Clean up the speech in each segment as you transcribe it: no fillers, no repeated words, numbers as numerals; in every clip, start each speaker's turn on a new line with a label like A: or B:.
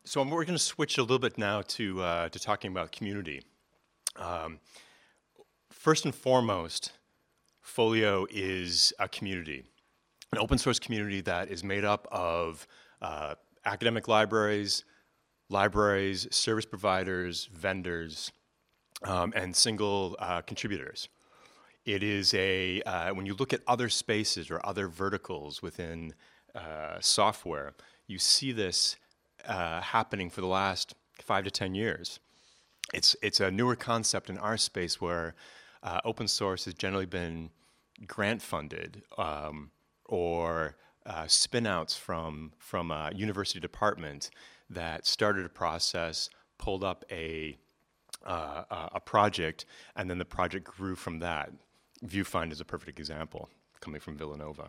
A: So we're going to switch a little bit now to talking about community. Um, First and foremost, Folio is a community, an open source community that is made up of academic libraries, service providers, vendors, and single contributors. It is when you look at other spaces or other verticals within software, you see this happening for the last 5 to 10 years. It's a newer concept in our space where open source has generally been grant funded or spin-outs from a university department that started a process, pulled up a project, and then the project grew from that. Viewfind is a perfect example, coming from Villanova.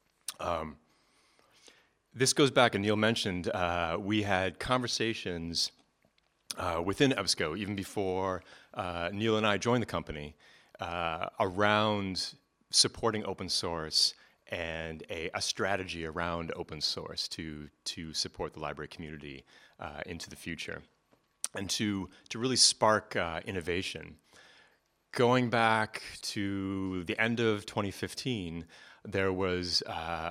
A: This goes back, and Neil mentioned, we had conversations within EBSCO, even before Neil and I joined the company, around supporting open source and a strategy around open source to support the library community into the future, and to really spark innovation. Going back to the end of 2015, there was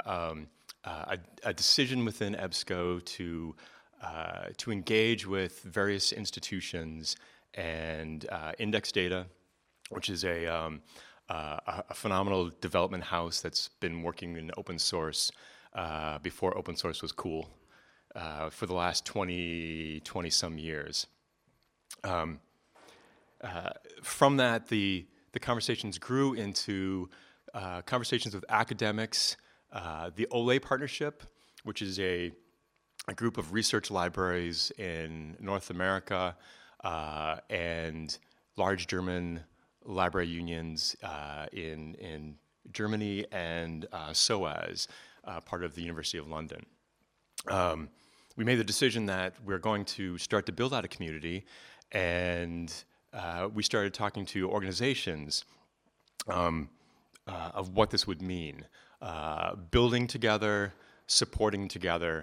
A: a decision within EBSCO to engage with various institutions and Index Data, which is a phenomenal development house that's been working in open source before open source was cool for the last 20 some years. From that, the conversations grew into conversations with academics, the OLE partnership, which is a group of research libraries in North America and large German library unions in Germany, and SOAS, part of the University of London. We made the decision that we're going to start to build out a community, and we started talking to organizations of what this would mean. Building together, supporting together,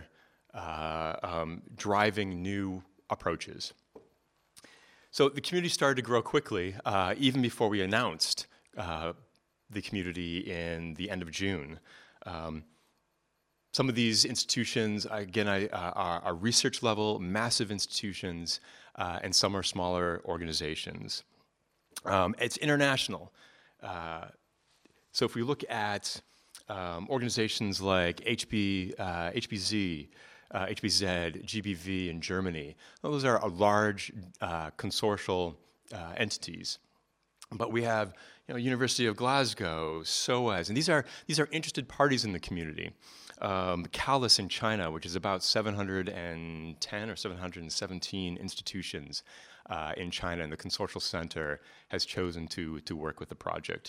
A: driving new approaches. So the community started to grow quickly, even before we announced the community in the end of June. Some of these institutions, again, are research level, massive institutions, and some are smaller organizations. It's international. So if we look at organizations like HBZ, GBV in Germany, those are large consortial entities. But we have, University of Glasgow, SOAS, and these are interested parties in the community. CALIS in China, which is about 710 or 717 institutions in China, and the Consortial Center has chosen to work with the project.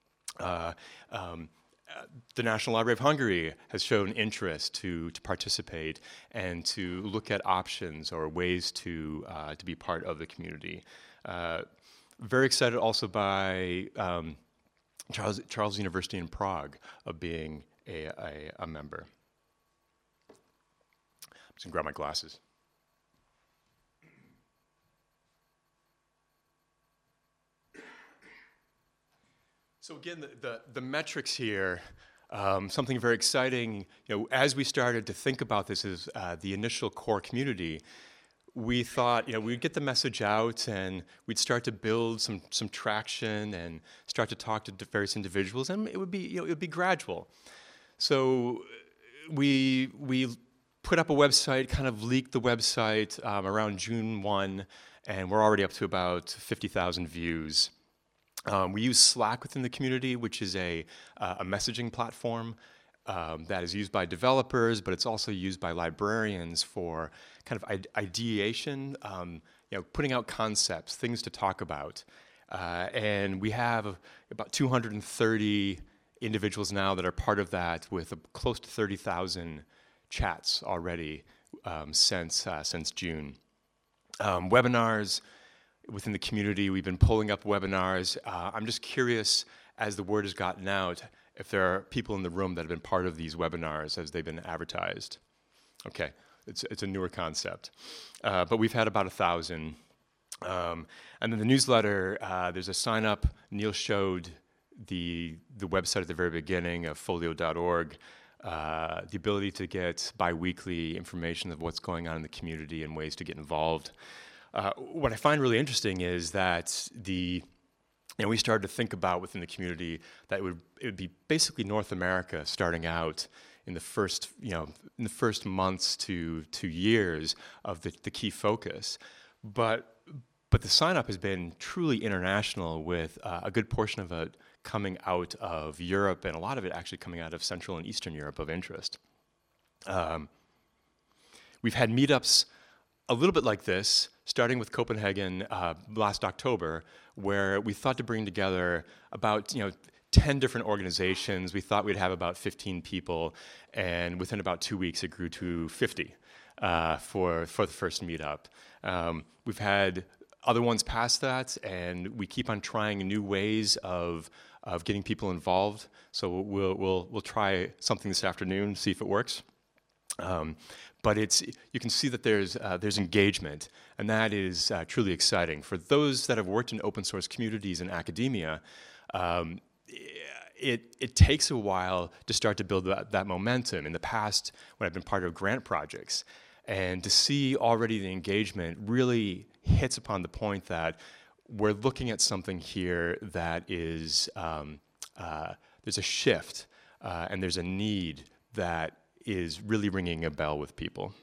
A: The National Library of Hungary has shown interest to participate and to look at options or ways to be part of the community. Very excited also by Charles University in Prague of being a member. I'm just gonna grab my glasses. So again, the metrics here, something very exciting. As we started to think about this as the initial core community, we thought, we'd get the message out and we'd start to build some traction and start to talk to various individuals, and it would be gradual. So we put up a website, kind of leaked the website around June 1, and we're already up to about 50,000 views. We use Slack within the community, which is a messaging platform that is used by developers, but it's also used by librarians for kind of ideation, putting out concepts, things to talk about. And we have about 230 individuals now that are part of that, with close to 30,000 chats already since June. Webinars within the community, we've been pulling up webinars. I'm just curious, as the word has gotten out, if there are people in the room that have been part of these webinars as they've been advertised. Okay, It's a newer concept. But we've had about 1,000. And then the newsletter, there's a sign up. Neil showed the website at the very beginning of folio.org, the ability to get biweekly information of what's going on in the community and ways to get involved. What I find really interesting is that we started to think about within the community that it would be basically North America starting out in the first months to 2 years of the key focus, but the sign up has been truly international, with a good portion of it coming out of Europe, and a lot of it actually coming out of Central and Eastern Europe of interest. We've had meetups a little bit like this, starting with Copenhagen last October, where we thought to bring together about 10 different organizations. We thought we'd have about 15 people, and within about 2 weeks it grew to 50 for the first meetup. We've had other ones past that, and we keep on trying new ways of getting people involved. So we'll try something this afternoon, see if it works. But you can see that there's engagement, and that is truly exciting. For those that have worked in open source communities and academia, it takes a while to start to build that momentum. In the past, when I've been part of grant projects, and to see already the engagement really hits upon the point that we're looking at something here that is, there's a shift and there's a need that is really ringing a bell with people.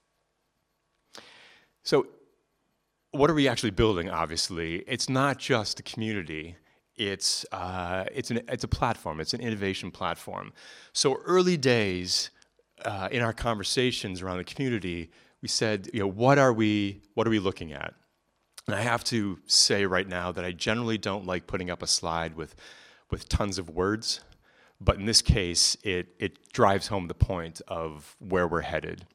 A: So what are we actually building, obviously? It's not just a community. It's a platform. It's an innovation platform. So early days in our conversations around the community, we said, what are we looking at? And I have to say right now that I generally don't like putting up a slide with tons of words, but in this case, it drives home the point of where we're headed.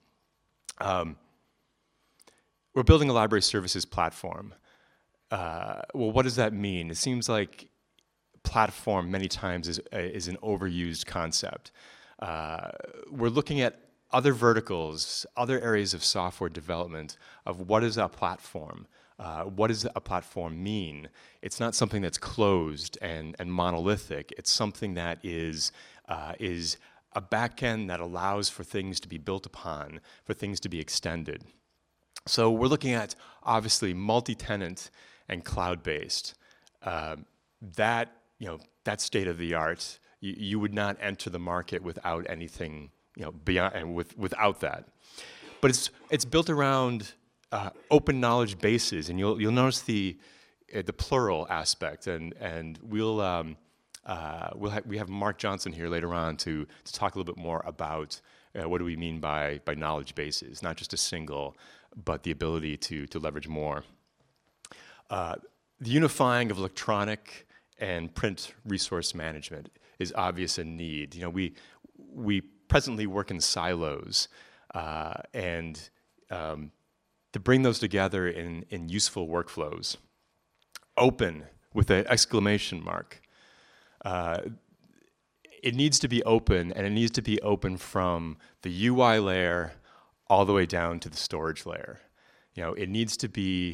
A: We're building a library services platform. Well, what does that mean? It seems like platform many times is an overused concept. We're looking at other verticals, other areas of software development of what is a platform. What does a platform mean? It's not something that's closed and monolithic. It's something that is a backend that allows for things to be built upon, for things to be extended. So we're looking at, obviously, multi-tenant and cloud-based. That's state of the art. You would not enter the market without anything, beyond and without that. But it's built around open knowledge bases, and you'll notice the plural aspect, and we have Mark Johnson here later on to talk a little bit more about what do we mean by knowledge bases, not just a single, but the ability to leverage more. The unifying of electronic and print resource management is obvious a need. We presently work in silos, and to bring those together in useful workflows. Open with an exclamation mark. It needs to be open, and it needs to be open from the UI layer all the way down to the storage layer. It needs to be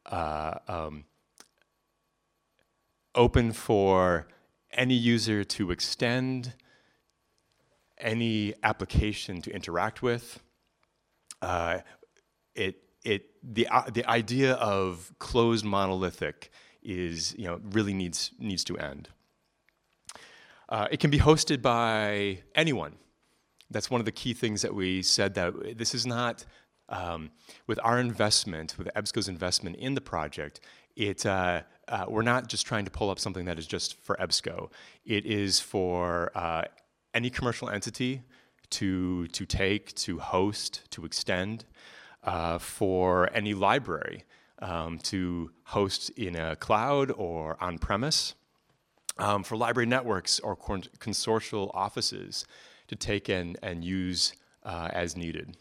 A: open for any user to extend, any application to interact with. The idea of closed monolithic is really needs to end. It can be hosted by anyone. That's one of the key things that we said, that this is not, with our investment, with EBSCO's investment in the project, we're not just trying to pull up something that is just for EBSCO. It is for any commercial entity to take, to host, to extend, for any library to host in a cloud or on-premise, for library networks or consortial offices to take and use as needed.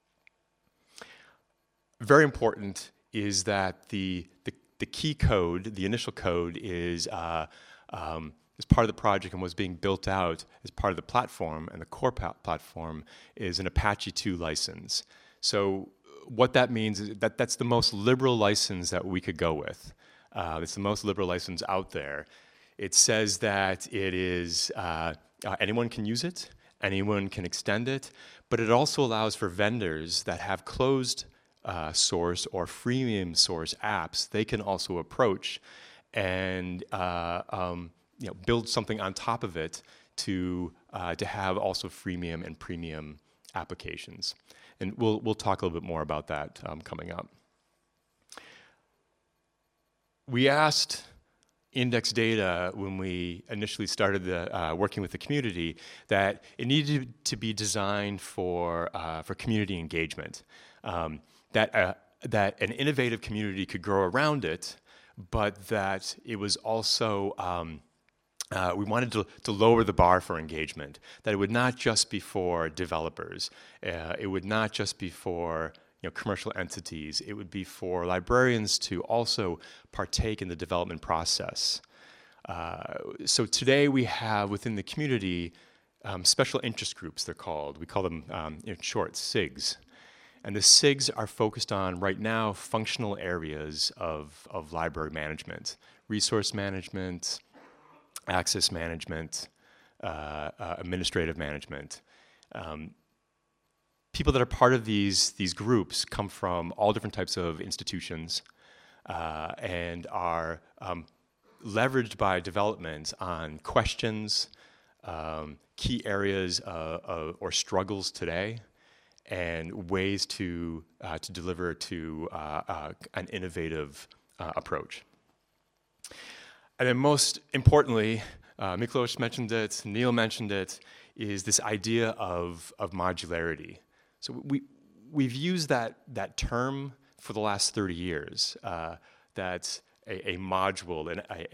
A: Very important is that the key code, the initial code, is part of the project and was being built out as part of the platform, and the core platform is an Apache 2 license. So what that means is that that's the most liberal license that we could go with. It's the most liberal license out there. It says that it is, anyone can use it, anyone can extend it, but it also allows for vendors that have closed source or freemium source apps, they can also approach and build something on top of it to have also freemium and premium applications. And we'll talk a little bit more about that coming up. We asked Index Data when we initially started working with the community that it needed to be designed for community engagement, that an innovative community could grow around it, but that it was also we wanted to lower the bar for engagement, that it would not just be for developers, it would not just be for commercial entities, it would be for librarians to also partake in the development process. So today we have within the community special interest groups, they're called. We call them in short SIGs. And the SIGs are focused on, right now, functional areas of library management, resource management, access management, administrative management. People that are part of these groups come from all different types of institutions and are leveraged by development on questions, key areas or struggles today, and ways to deliver to an innovative approach. And then most importantly, Miklos mentioned it, Neil mentioned it, is this idea of modularity. So we've used that term for the last 30 years, that a module,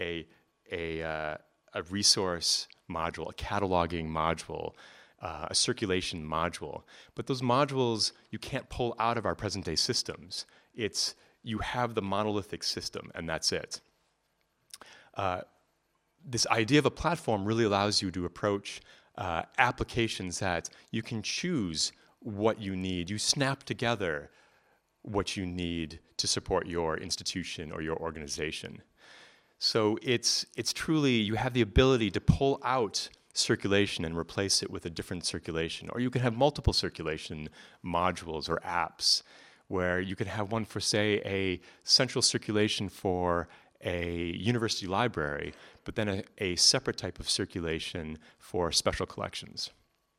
A: a resource module, a cataloging module, a circulation module. But those modules you can't pull out of our present day systems. You have the monolithic system and that's it. This idea of a platform really allows you to approach applications that you can choose what you need. You snap together what you need to support your institution or your organization. So it's truly, you have the ability to pull out circulation and replace it with a different circulation. Or you can have multiple circulation modules or apps where you can have one for, say, a central circulation for a university library, but then a separate type of circulation for special collections.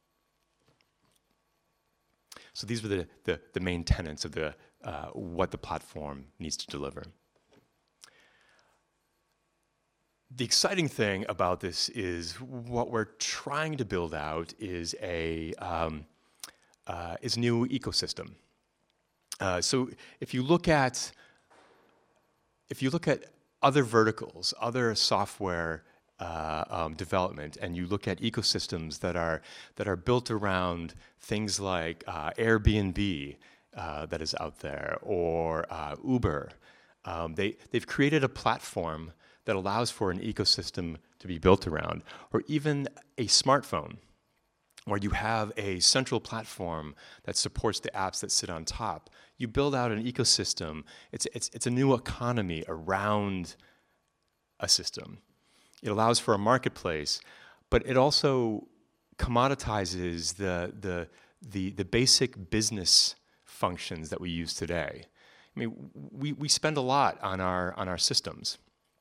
A: So these were the main tenets of what the platform needs to deliver. The exciting thing about this is what we're trying to build out is a new ecosystem. So if you look at other verticals, other software development, and you look at ecosystems that are built around things like Airbnb that is out there, or Uber, they've created a platform that allows for an ecosystem to be built around, or even a smartphone, where you have a central platform that supports the apps that sit on top. You build out an ecosystem. It's a new economy around a system. It allows for a marketplace, but it also commoditizes the basic business functions that we use today. I mean, we spend a lot on our systems.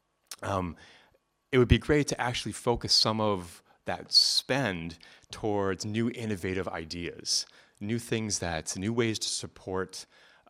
A: It would be great to actually focus some of that spend towards new innovative ideas, new ways to support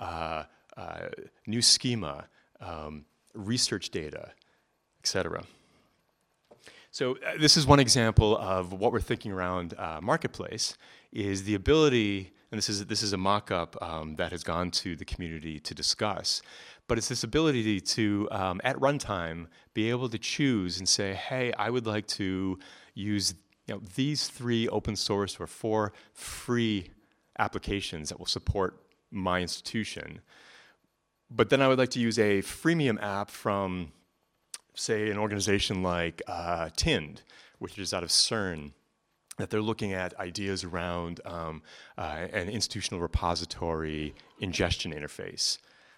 A: new schema, research data, etc. So this is one example of what we're thinking around Marketplace, is the ability, and this is a mock-up that has gone to the community to discuss, but it's this ability to, at runtime, be able to choose and say, hey, I would like to use these 3 open source or 4 free applications that will support my institution. But then I would like to use a freemium app from, say, an organization like TIND, which is out of CERN that they're looking at ideas around an institutional repository ingestion interface,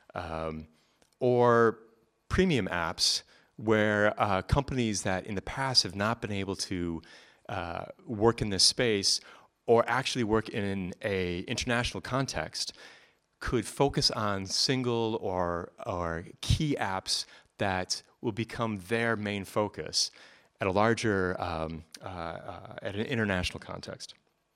A: or premium apps where companies that in the past have not been able to work in this space or actually work in a international context could focus on single or key apps that will become their main focus at a larger, at an international context.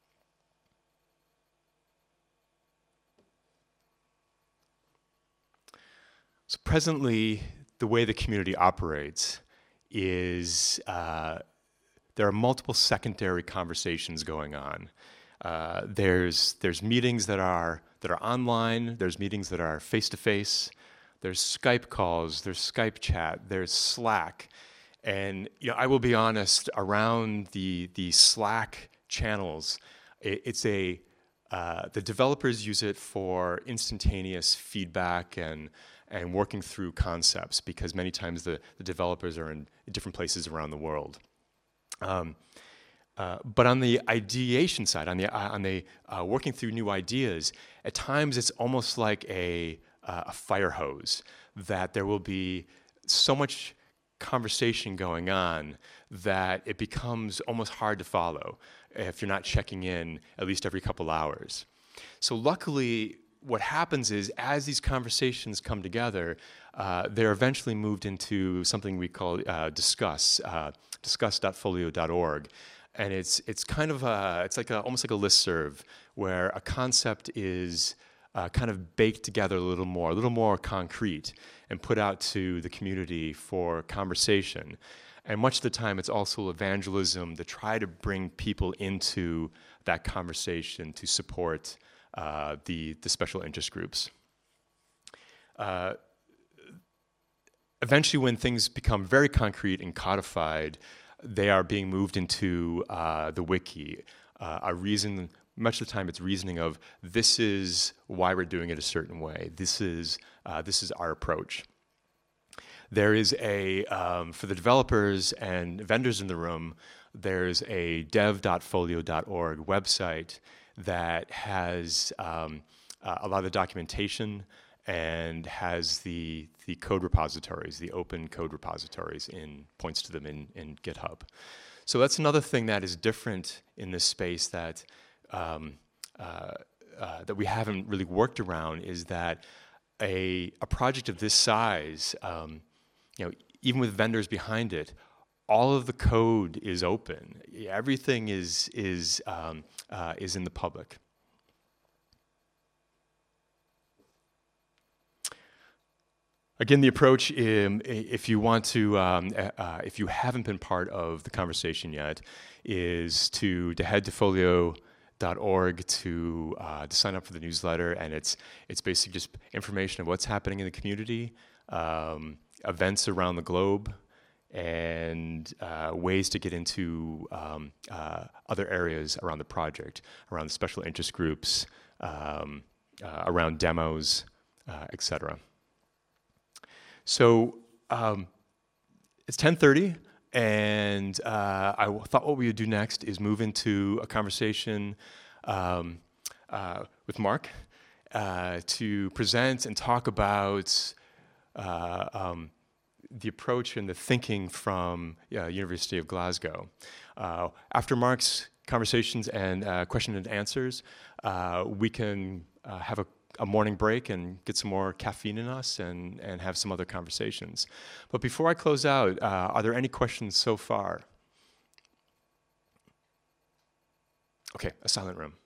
A: So presently, the way the community operates is there are multiple secondary conversations going on. There's meetings that are online. There's meetings that are face-to-face. There's Skype calls. There's Skype chat. There's Slack. And I will be honest, around the Slack channels, the developers use it for instantaneous feedback and working through concepts, because many times the developers are in different places around the world. But on the ideation side, on the working through new ideas, at times it's almost like a fire hose, that there will be so much conversation going on that it becomes almost hard to follow if you're not checking in at least every couple hours. So luckily, what happens is, as these conversations come together, they're eventually moved into something we call discuss, discuss.folio.org. And it's kind of almost like a listserv where a concept is kind of baked together a little more concrete, and put out to the community for conversation. And much of the time, it's also evangelism to try to bring people into that conversation to support the special interest groups. Eventually, when things become very concrete and codified, they are being moved into the wiki. Much of the time, it's reasoning of, this is why we're doing it a certain way. This is our approach. There is for the developers and vendors in the room, there's a dev.folio.org website that has a lot of the documentation and has the code repositories, the open code repositories, points to them in GitHub. So that's another thing that is different in this space that we haven't really worked around, is that a project of this size, even with vendors behind it, all of the code is open. Everything is in the public. Again, the approach, if you want to, if you haven't been part of the conversation yet, is to head to folio.org to sign up for the newsletter, and it's basically just information of what's happening in the community, events around the globe, and ways to get into other areas around the project, around the special interest groups, around demos, etc. So it's 10:30, and I thought what we would do next is move into a conversation with Mark to present and talk about the approach and the thinking from University of Glasgow. After Mark's conversations and question and answers, we can have a morning break and get some more caffeine in us and have some other conversations. But before I close out, are there any questions so far? Okay, a silent room.